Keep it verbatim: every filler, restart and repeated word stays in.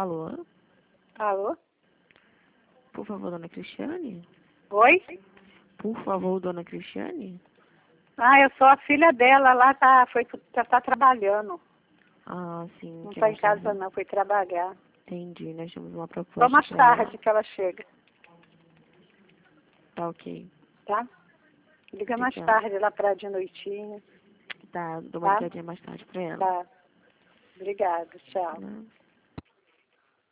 Alô? Alô? Por favor, dona Cristiane? Oi? Por favor, dona Cristiane? Ah, eu sou a filha dela, lá tá, foi, tá, tá trabalhando. Ah, sim. Não que tá nós em casa temos- não, foi trabalhar. Entendi, nós temos uma proposta Só mais pra tarde ela. que ela chega, Tá ok. tá? Liga mais Obrigada. tarde lá pra de noitinha, Tá, dou uma tá? ligadinha mais tarde pra ela. Tá. Obrigada, tchau. Né?